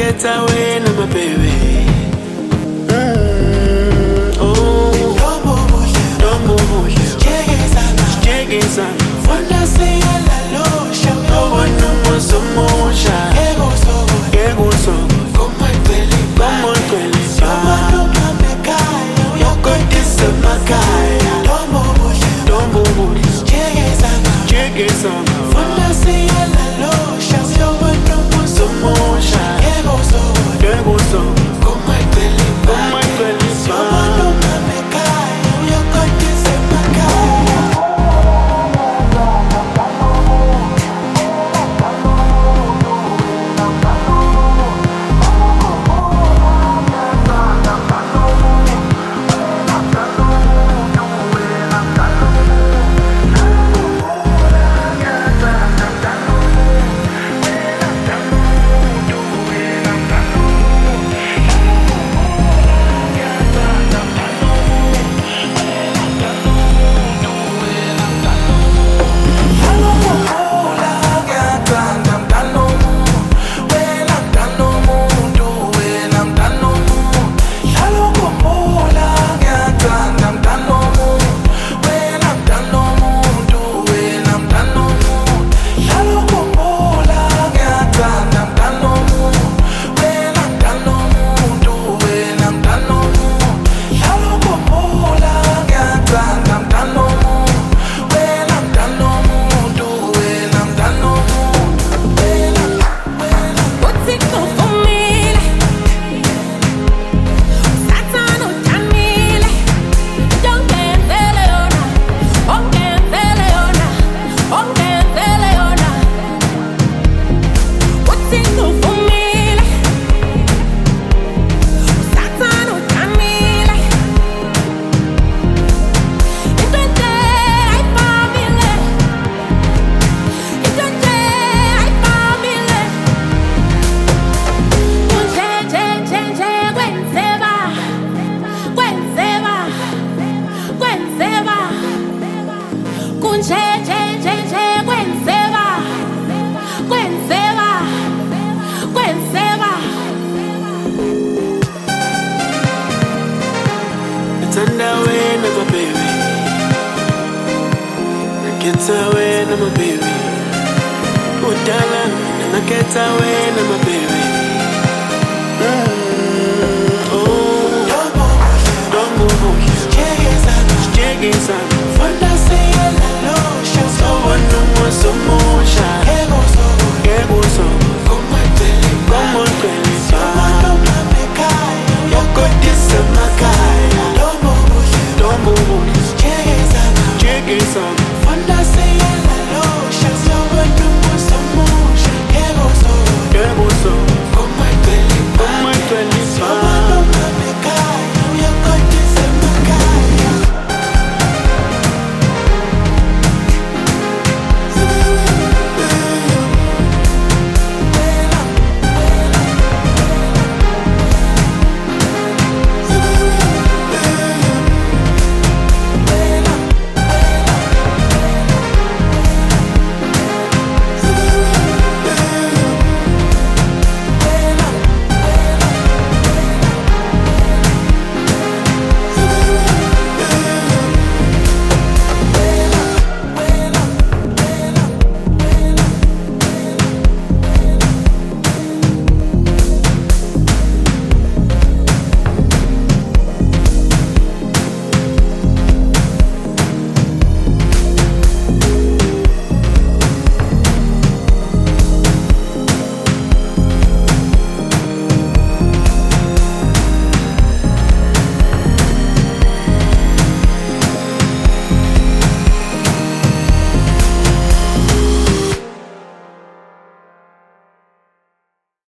get away, no my baby. Don't move here. Chegue sana. Funda say la locha. No one no more some motion. Ego so. Como el peli. No me cae. Yo con esa macaya. Don't move here. Chegue sana. Funda say la locha. No one no more some motion. Ego so. Como el peli. No me cae. Yo con esa macaya. Away, never baby. Get away, never baby. Oh, darling, get away, never baby.